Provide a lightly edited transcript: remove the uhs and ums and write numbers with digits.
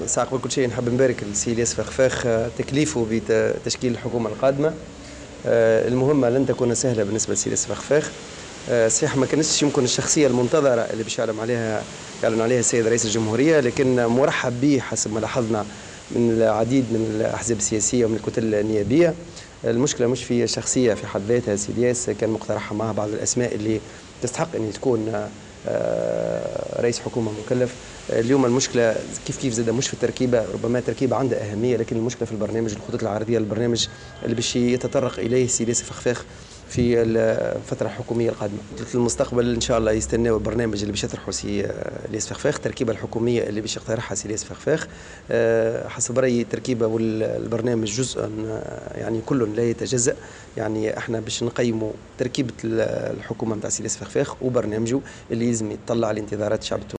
ساق كل شيء نحب نبارك للسي الياس فخفاخ تكليفه بتشكيل الحكومة القادمة. المهمة لن تكون سهلة بالنسبة للسي الياس فخفاخ. صحيح ما كانتش يمكن الشخصية المنتظرة اللي باش يعلن عليها السيد رئيس الجمهورية، لكن مرحب به حسب ما لاحظنا من العديد من الأحزاب السياسية ومن الكتل النيابية. المشكلة مش في شخصية في حد ذاتها. سي الياس كان مقترحها معها بعض الأسماء اللي تستحق أن تكون رئيس حكومة مكلف. اليوم المشكلة كيف زاد مش في التركيبة، ربما التركيبة عندها أهمية، لكن المشكلة في البرنامج، الخطوط العرضية للبرنامج اللي باش يتطرق إليه سي الياس فخفاخ في الفترة الحكومية القادمة. في المستقبل إن شاء الله يستناو البرنامج اللي باش يطرحه سي الياس فخفاخ، التركيبة الحكومية اللي باش يقترحها سي الياس فخفاخ. حسب رأيي التركيبة والبرنامج جزء يعني كل لا يتجزأ. يعني احنا باش نقيموا تركيبة الحكومة نتاع سي الياس فخفاخ وبرنامجه اللي يلزم يطلع لانتظارات الشعب.